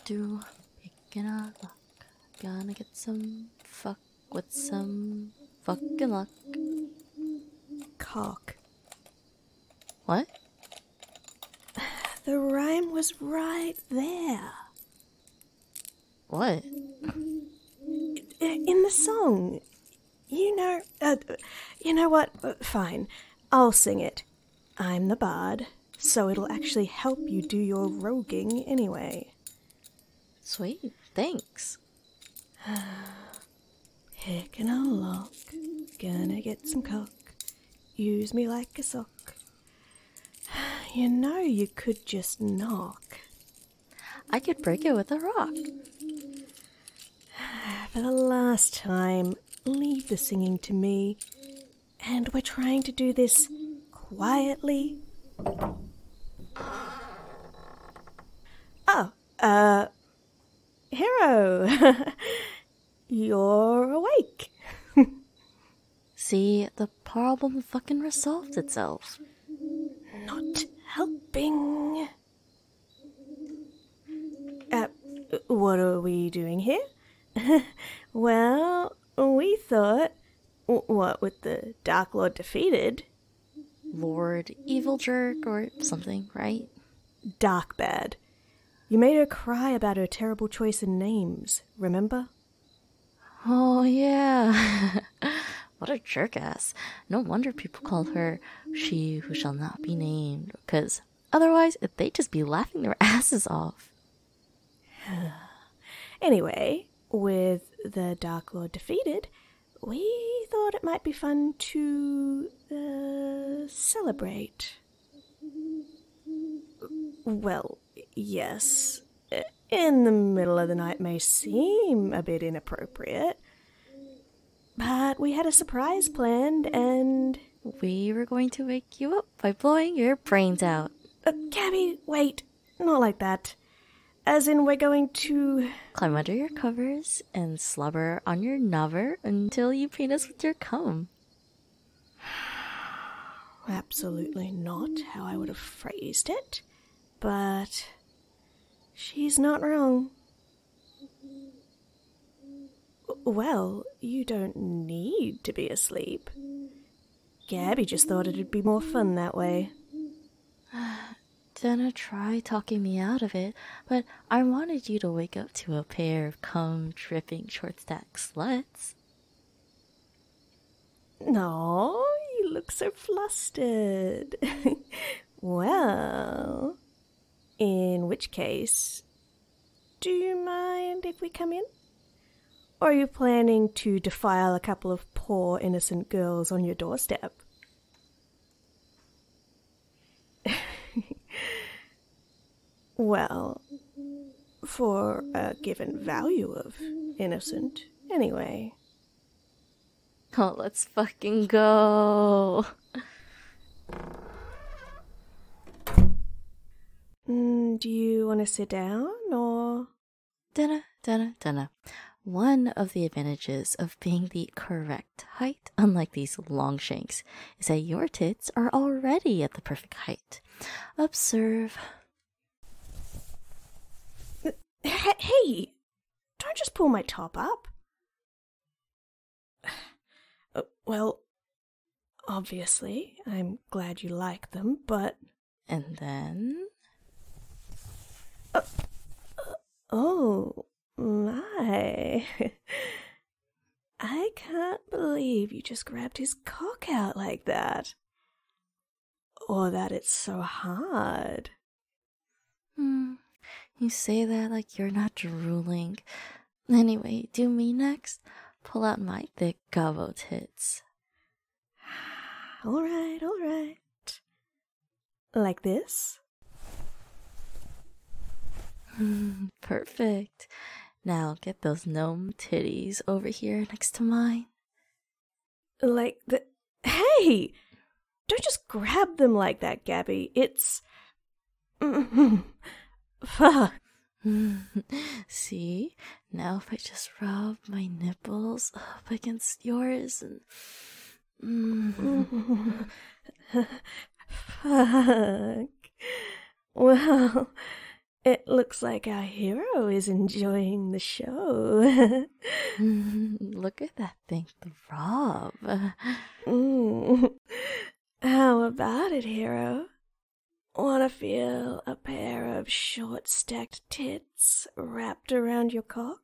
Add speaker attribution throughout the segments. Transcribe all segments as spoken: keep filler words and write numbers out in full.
Speaker 1: do, picking a lock. Gonna get some fuck with some fucking luck.
Speaker 2: Cock.
Speaker 1: What?
Speaker 2: The rhyme was right there.
Speaker 1: What?
Speaker 2: In the song. You know, uh, you know what? Uh, Fine. I'll sing it. I'm the bard, so it'll actually help you do your roguing anyway.
Speaker 1: Sweet, thanks.
Speaker 2: Picking a lock, gonna get some cock. Use me like a sock. You know you could just knock.
Speaker 1: I could break it with a rock.
Speaker 2: For the last time, leave the singing to me. And we're trying to do this quietly. Oh, uh, Hero, you're awake.
Speaker 1: See, the problem fucking resolved itself.
Speaker 2: Not helping. Uh, what are we doing here? Well, we thought, what with the Dark Lord defeated?
Speaker 1: Lord Evil Jerk or something, right?
Speaker 2: Dark Bad. You made her cry about her terrible choice in names, remember?
Speaker 1: Oh, yeah. What a jerk-ass. No wonder people call her She Who Shall Not Be Named, because otherwise they'd just be laughing their asses off.
Speaker 2: Anyway, with the Dark Lord defeated, we thought it might be fun to uh, celebrate. Well, yes, in the middle of the night may seem a bit inappropriate, but we had a surprise planned and...
Speaker 1: We were going to wake you up by blowing your brains out.
Speaker 2: Uh, Gabby, wait, not like that. As in, we're going to...
Speaker 1: Climb under your covers and slobber on your knover until you paint us with your cum.
Speaker 2: Absolutely not how I would have phrased it, but she's not wrong. Well, you don't need to be asleep. Gabby just thought it'd be more fun that way.
Speaker 1: Dana tried talking me out of it, but I wanted you to wake up to a pair of cum-dripping short-stack sluts.
Speaker 2: No, you look so flustered. Well, in which case, do you mind if we come in? Or are you planning to defile a couple of poor innocent girls on your doorstep? Well, for a given value of innocent, anyway.
Speaker 1: Oh, let's fucking go.
Speaker 2: Mm, do you want to sit down, or...?
Speaker 1: Dana, Dana, Dana. One of the advantages of being the correct height, unlike these long shanks, is that your tits are already at the perfect height. Observe.
Speaker 2: Hey, don't just pull my top up. Uh, well, obviously, I'm glad you like them, but...
Speaker 1: And then...
Speaker 2: Uh, uh, oh, my. I can't believe you just grabbed his cock out like that. Or that it's so hard.
Speaker 1: Hmm... You say that like you're not drooling. Anyway, do me next. Pull out my thick gobbo tits.
Speaker 2: All right, all right. Like this?
Speaker 1: Perfect. Now get those gnome titties over here next to mine.
Speaker 2: Like the... Hey! Don't just grab them like that, Gabby. It's... Fuck.
Speaker 1: See? Now if I just rub my nipples up against yours and... Mm.
Speaker 2: Fuck. Well, It looks like our hero is enjoying the show.
Speaker 1: Look at that thing throb.
Speaker 2: Mm. How about it, hero? Wanna feel a pair of short-stacked tits wrapped around your cock?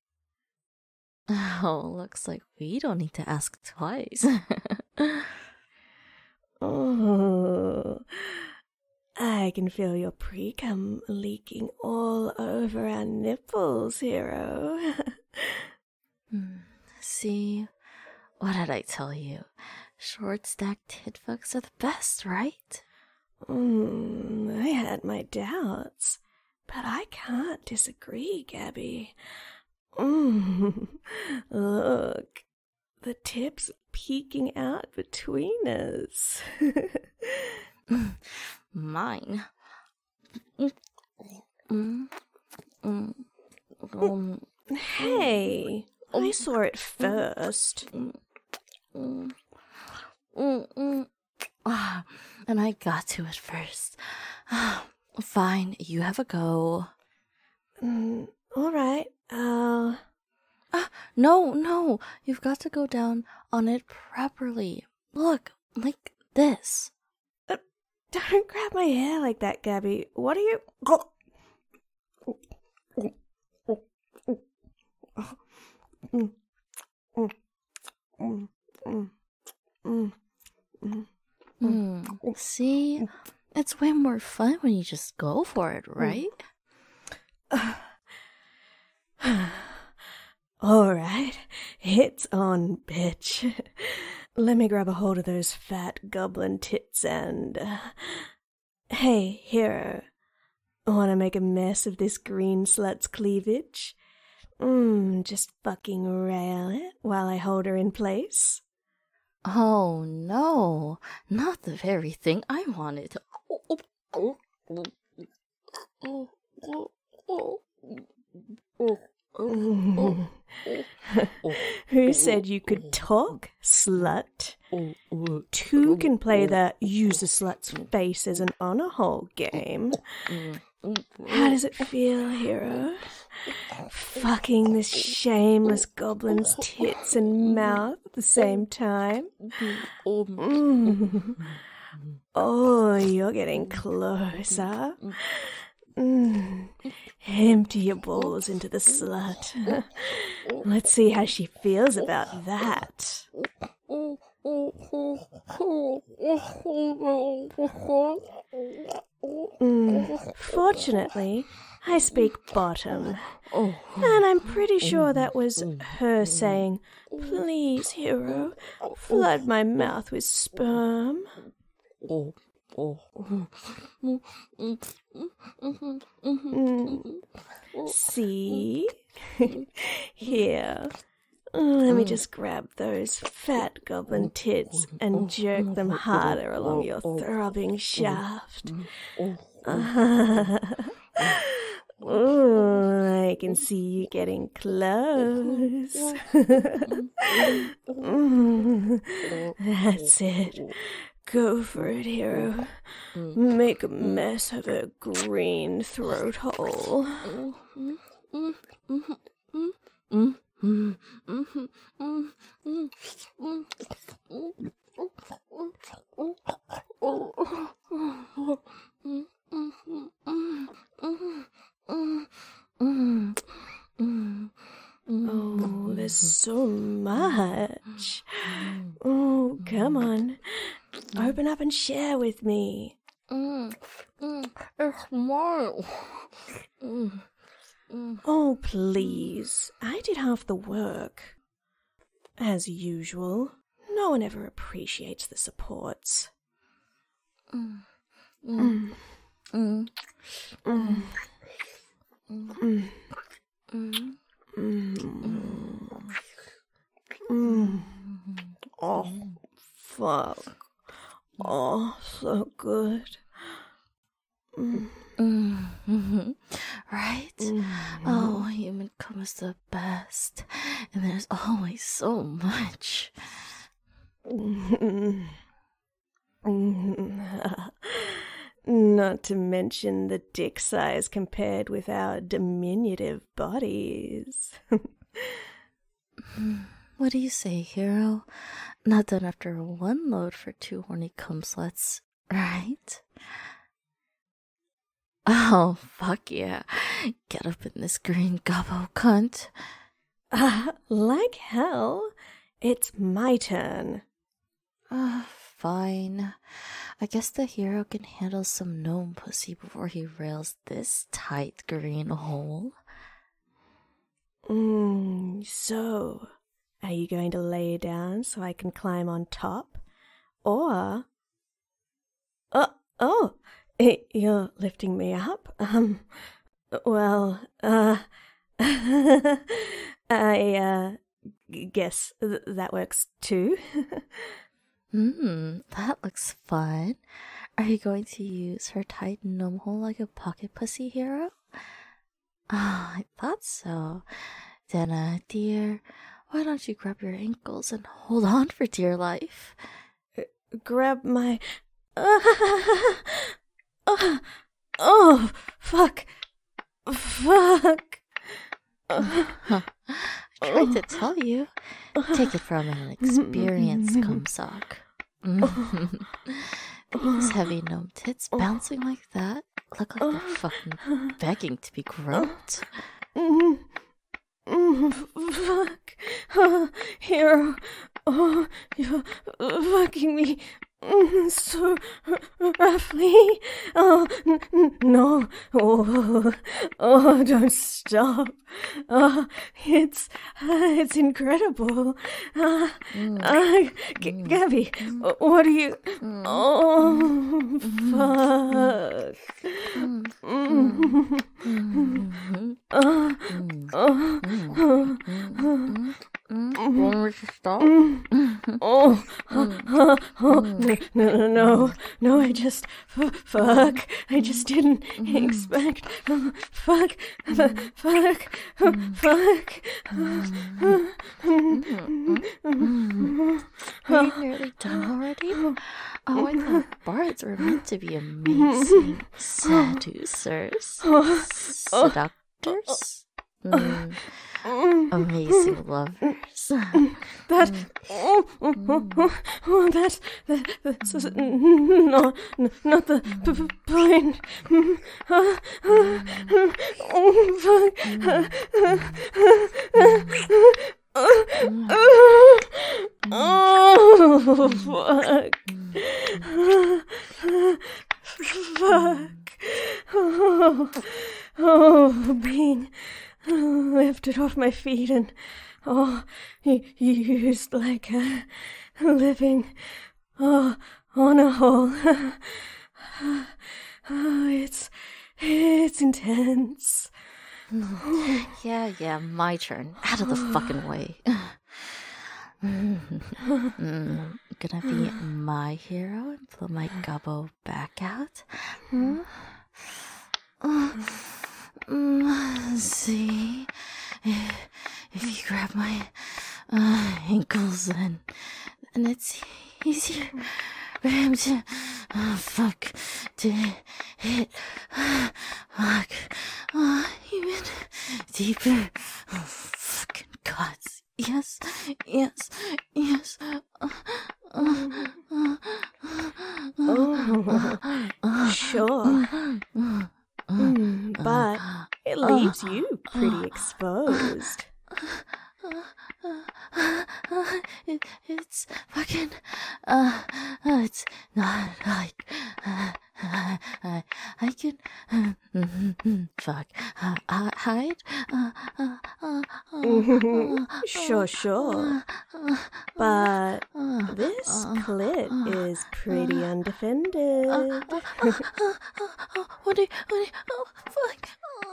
Speaker 1: Oh, looks like we don't need to ask twice.
Speaker 2: Oh, I can feel your pre-cum leaking all over our nipples, hero.
Speaker 1: See, what did I tell you? Short stacked tit fucks are the best, right?
Speaker 2: Mm, I had my doubts, but I can't disagree, Gabby. Mm, look, the tips peeking out between us.
Speaker 1: Mine. Mm, mm, um,
Speaker 2: Hey, I saw it first.
Speaker 1: mm, mm, mm, mm. Ah, and I got to it first. Fine, you have a go.
Speaker 2: Mm, all right, I'll...
Speaker 1: Ah, no, no, you've got to go down on it properly. Look, like this.
Speaker 2: Uh, don't grab my hair like that, Gabby. What are you... Mm, mm, mm, mm, mm, mm.
Speaker 1: Mm, see? It's way more fun when you just go for it, right?
Speaker 2: All right, it's on, bitch. Let me grab a hold of those fat goblin tits and... Uh... Hey, hero. Wanna make a mess of this green slut's cleavage? Mmm, just fucking rail it while I hold her in place?
Speaker 1: Oh no, not the very thing I wanted.
Speaker 2: Who said you could talk, slut? Two can play the use a slut's face as an honor hole game. How does it feel, hero? Fucking this shameless goblin's tits and mouth at the same time? Mm. Oh, you're getting closer. Mm. Empty your balls into the slut. Let's see how she feels about that. Mm. Fortunately, I speak bottom. And I'm pretty sure that was her saying, "Please, hero, flood my mouth with sperm." Mm. See? Here. Let me just grab those fat goblin tits and jerk them harder along your throbbing shaft. Oh, I can see you getting close. Mm. That's it. Go for it, hero. Make a mess of her green throat hole. Oh, there's so much. Oh, come on. Open up and share with me.
Speaker 1: Mm, mm, it's mine. Mm, mm.
Speaker 2: Oh, please. I did half the work. As usual, no one ever appreciates the supports.
Speaker 1: Mm, mm,
Speaker 2: Mm.
Speaker 1: mm,
Speaker 2: Mm.
Speaker 1: mm,
Speaker 2: Mm.
Speaker 1: mm,
Speaker 2: Mm. Mm. Oh, fuck. Oh, so good. Mm.
Speaker 1: mm, mhm. Right?
Speaker 2: Mm.
Speaker 1: Oh, human cum is the best. And there's always so much.
Speaker 2: Mm. Mm. Not to mention the dick size compared with our diminutive bodies.
Speaker 1: What do you say, hero? Not done after one load for two horny cum sluts, right? Oh, fuck yeah. Get up in this green gobbo, cunt.
Speaker 2: Uh, like hell. It's my turn.
Speaker 1: Uh, fine. I guess the hero can handle some gnome pussy before he rails this tight green hole.
Speaker 2: Mm, so, are you going to lay down so I can climb on top? Or... Oh, oh, you're lifting me up? Um, well, uh... I, uh, guess th- that works too.
Speaker 1: Hmm, that looks fun. Are you going to use her tight gnome hole like a pocket pussy, hero? Ah, oh, I thought so. Denna, dear, why don't you grab your ankles and hold on for dear life?
Speaker 2: Uh, grab my... Uh, uh, oh, fuck. Fuck.
Speaker 1: Uh, I tried to tell you. Take it from an experienced cumsock. These heavy gnome tits bouncing like that look like they're fucking begging to be groped.
Speaker 2: Fuck. Oh, hero. Oh, you're fucking me so roughly. Oh, n- no. Oh, oh, don't stop. Oh, it's, uh, it's incredible. Uh, uh, G- Gabby, what are you... Oh, fuck. Oh, oh, oh.
Speaker 1: Want me to stop?
Speaker 2: Oh, oh, oh, no, no, no, no, I just, f- fuck, I just didn't expect, uh, fuck, f- fuck, uh, fuck.
Speaker 1: Are you nearly done already? Oh, I thought bards were meant to be amazing seducers, seductors. Mm. Amazing lovers.
Speaker 2: That, oh, oh, oh, oh, that, that, that's uh, no, no, not the p- p- point. Uh, uh, oh, fuck. Oh, fuck. Fuck. Oh, oh, being lifted off my feet and, oh, used like a living, oh, on a hole. Oh, it's, it's intense.
Speaker 1: Yeah, yeah, my turn. Out of the fucking way. mm, gonna be my hero and blow my gobbo back out. Mm. Uh, mm, see, if, if you grab my uh, ankles, then, then it's easier for him to uh, fuck to hit uh, fuck uh, even deeper. Oh, fucking gods. Yes, yes, yes. Uh, uh, uh,
Speaker 2: oh, sure. Mm, but it leaves you pretty exposed.
Speaker 1: It, it's fucking, uh, uh, it's not like, uh, uh, uh, I can, uh, fuck, uh, uh, hide, uh, uh, uh, uh,
Speaker 2: Sure, sure. But this clit is pretty undefended.
Speaker 1: What do you, what do you, oh, fuck,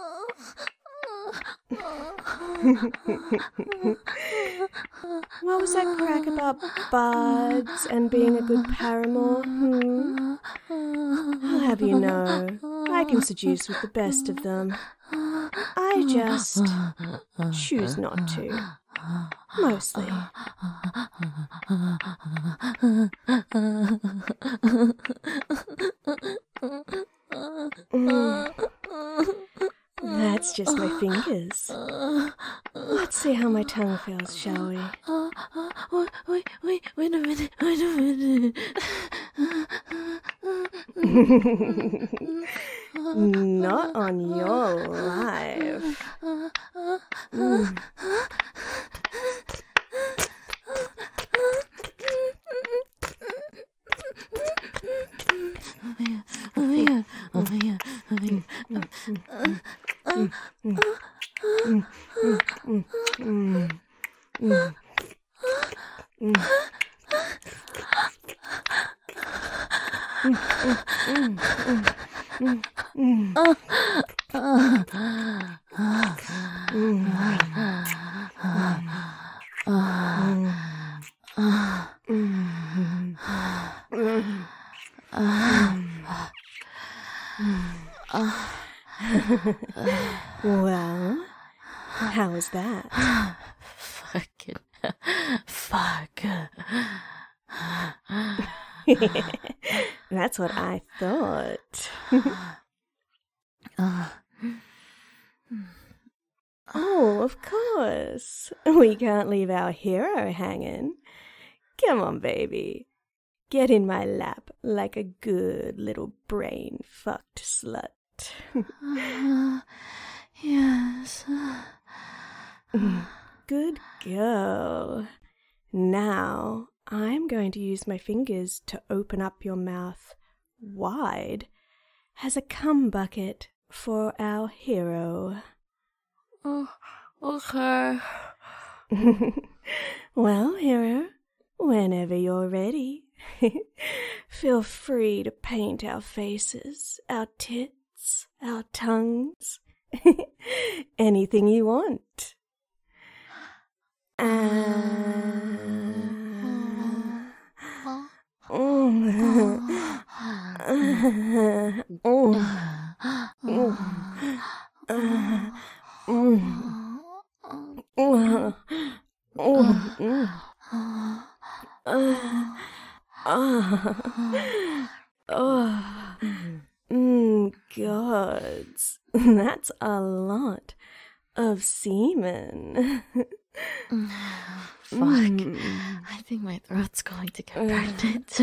Speaker 2: What was that crack about bards and being a good paramour? Hmm? I'll have you know, I can seduce with the best of them. I just choose not to. Mostly. just my fingers. Let's see how my tongue feels, shall we?
Speaker 1: Uh, uh, wait, wait, wait, wait a minute, wait a minute.
Speaker 2: Not on your life. Mm.
Speaker 1: Oh my god, oh my god, oh my god, oh my
Speaker 2: Well, how was that?
Speaker 1: Fucking fuck.
Speaker 2: That's what I thought.
Speaker 1: uh,
Speaker 2: Oh, of course. We can't leave our hero hanging. Come on, baby. Get in my lap like a good little brain-fucked slut.
Speaker 1: uh, yes.
Speaker 2: Good girl. Now, I'm going to use my fingers to open up your mouth wide as a cum bucket for our hero.
Speaker 1: Oh, okay.
Speaker 2: Well, hero, whenever you're ready, feel free to paint our faces, our tits, our tongues, anything you want. Oh, mm, gods, that's a lot of semen.
Speaker 1: Fuck. I think my throat's going to get pregnant.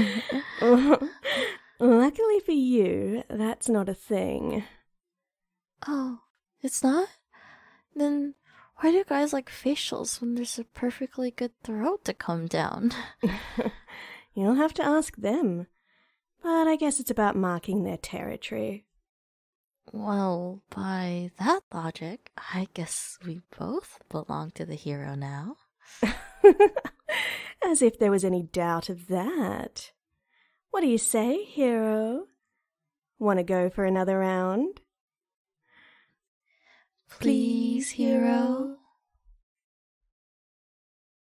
Speaker 2: Luckily for you, that's not a thing.
Speaker 1: Oh, it's not? Then why do guys like facials when there's a perfectly good throat to come down?
Speaker 2: You'll have to ask them. But I guess it's about marking their territory.
Speaker 1: Well, by that logic, I guess we both belong to the hero now.
Speaker 2: As if there was any doubt of that. What do you say, hero? Want to go for another round?
Speaker 1: Please, hero.